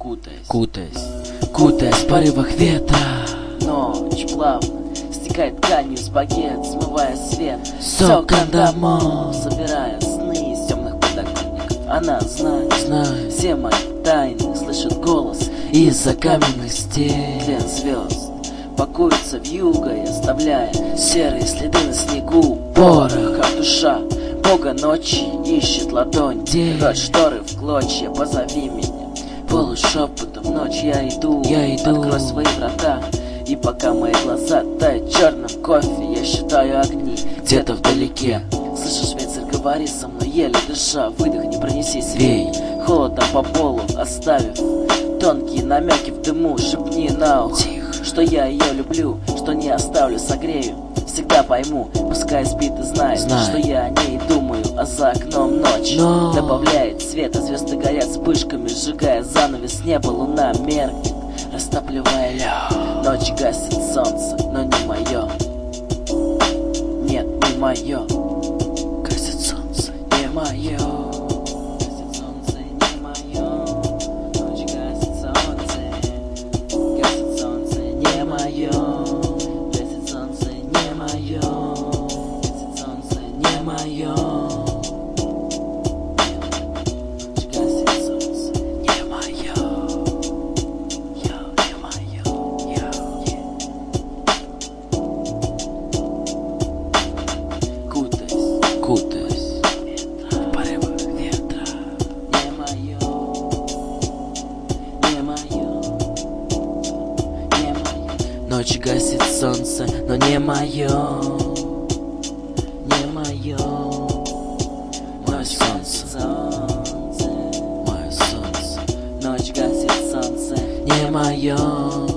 кутаясь в порывах ветра. Ночь плавно стекает тканью с багет, смывая свет Соком домов, собирая сны из темных подоконников. Она знает все мои тайны, слышит голос из-за каменных стен. тлен звезд пакуется вьюгой, оставляя серые следы на снегу. Порох, как душа бога ночи ищет ладонь, рвет шторы в клочья. Позови меня полушепотом, в ночь я иду. Открой свои врата, и пока мои глаза тают в черном кофе, я считаю огни где-то вдалеке. Слышишь, ветер, говори со мной, еле дыша, выдохни, пронесись, вей холодом по полу, оставив тонкие намеки в дыму. Шепни на ухо, что я ее люблю, что не оставлю, согрею, всегда пойму. Пускай спит и знает, что я о ней думаю, а за окном ночь добавляет света. Звезды горят вспышками, сжигая занавес неба. Луна меркнет, растапливая лед. Ночь гасит солнце, но не мое. Нет, не мое. Гасит солнце, не мое. Гасит солнце, не мое. Ночь гасит солнце. Гасит солнце, не мое. Гасит солнце, не мое. Гасит солнце, не мое. Ночь гасит солнце, не мое. Кутаясь в порывах ветра. Не мое, не мое, не мое. Ночь гасит солнце, но не мое. Не мое. Мое солнце, мое солнце. Ночь гасит солнце. Не мое.